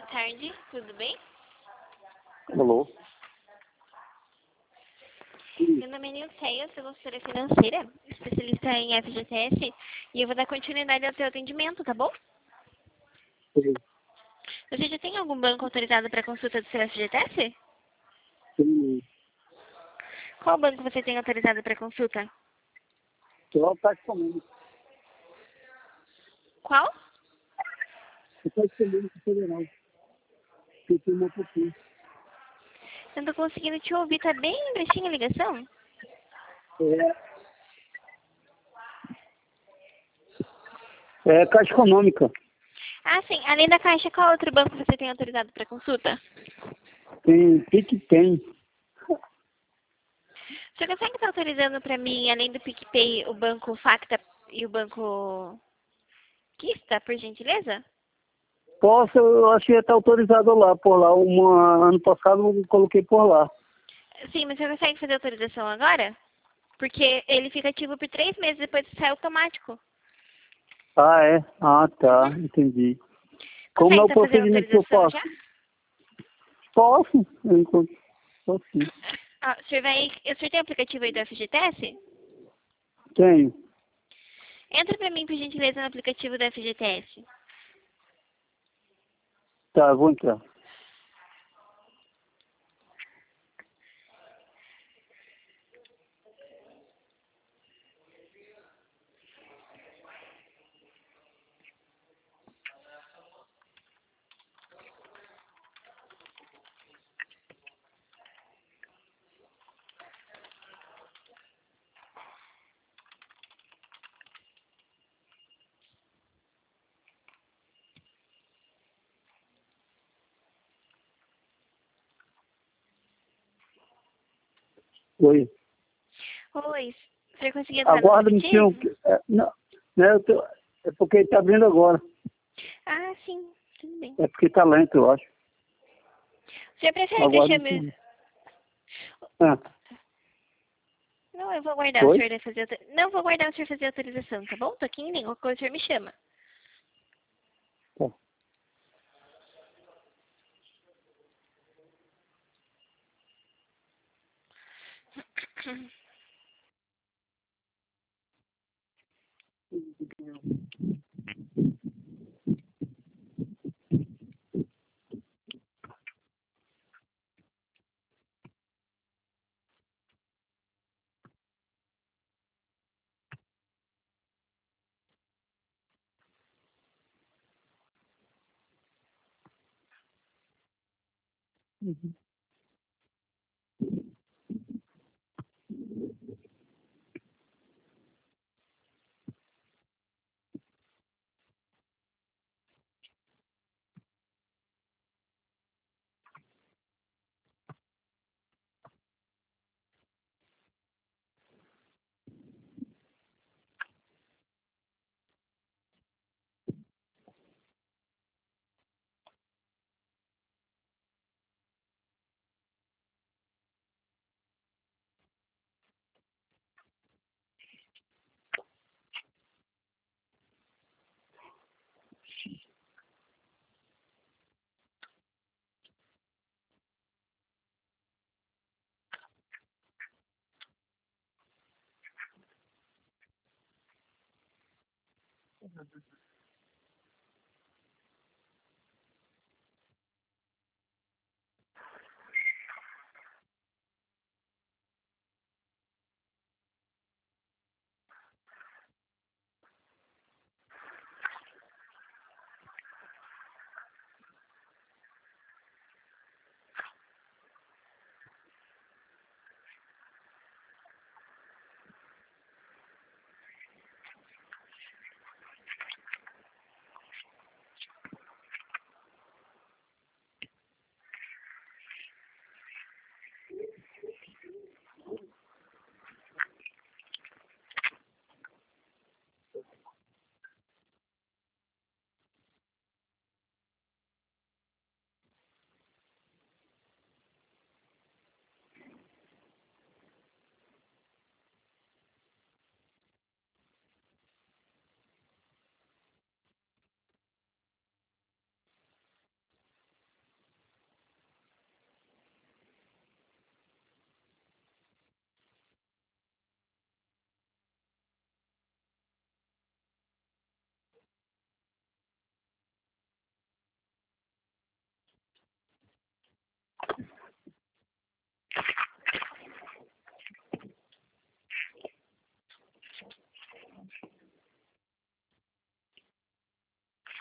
tarde, tudo bem? Alô? Meu nome é Nilceia, eu sou consultora financeira, especialista em FGTS, e eu vou dar continuidade ao seu atendimento, tá bom? Sim, Você já tem algum banco autorizado para consulta do seu FGTS? sim. Qual banco você tem autorizado para consulta? Só a Caixa Econômica. Qual? A Caixa Econômica Federal. Que tem uma pouquinho. Eu não tô conseguindo te ouvir, tá bem baixinha a ligação? É Caixa Econômica. Ah, sim. Além da Caixa, qual outro banco você tem autorizado para consulta? Tem PicPay. Você consegue estar autorizando para mim, além do PicPay, o banco Facta e o banco Kista, por gentileza? Posso, eu achei até autorizado lá, por lá. Ano passado eu coloquei por lá. Sim, mas você consegue fazer autorização agora? Porque ele fica ativo por 3 meses, depois sai automático. Ah, é? Ah, tá. Uhum. Entendi. Como Consegue é o estar fazendo procedimento que eu autorização faço? já? Posso? Posso sim. Ah, o senhor tem aplicativo aí do FGTS? Tenho. Entra pra mim, por gentileza, no aplicativo do FGTS. Tá, vou entrar. Oi. Oi, o senhor conseguiu entrar no Aguarda um pouquinho. aplicativo? Não, né, é porque ele tá abrindo agora. Ah, sim, tudo bem. É porque tá lento, eu acho. O senhor prefere que eu Aguarda um chame... pouquinho. Ah, Não, eu vou aguardar o oi? senhor fazer... Não, vou aguardar o senhor fazer a autorização, tá bom? Tô aqui em língua, qualquer coisa o senhor me chama. Tá.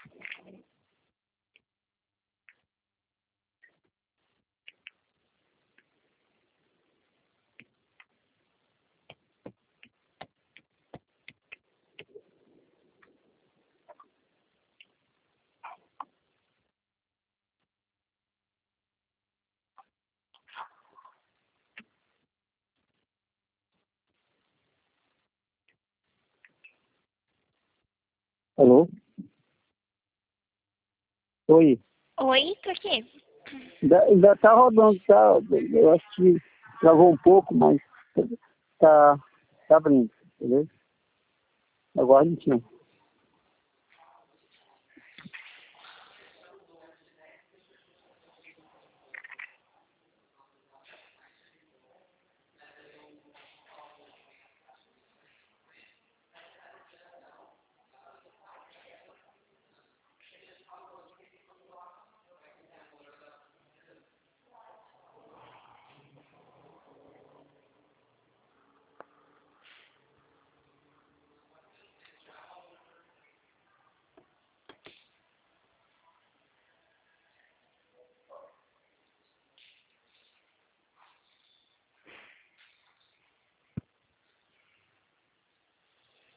Alô? Oi. Oi, tô aqui. Ainda tá rodando, tá? Eu acho que travou um pouco, mas tá abrindo, beleza? Aguarde um pouquinho.